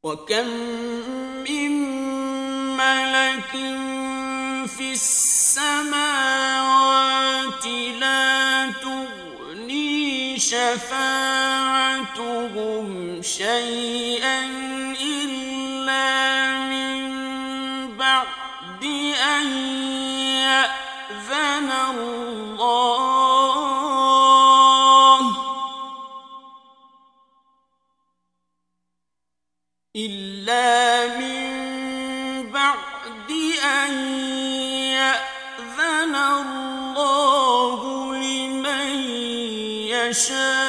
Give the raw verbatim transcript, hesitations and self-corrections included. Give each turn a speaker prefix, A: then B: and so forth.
A: وكم من ملك في السماوات لا تغني شفاعتهم شيئا إلا من بعد أن يأذن الله إلا من بعد أن يأذن الله لمن يشاء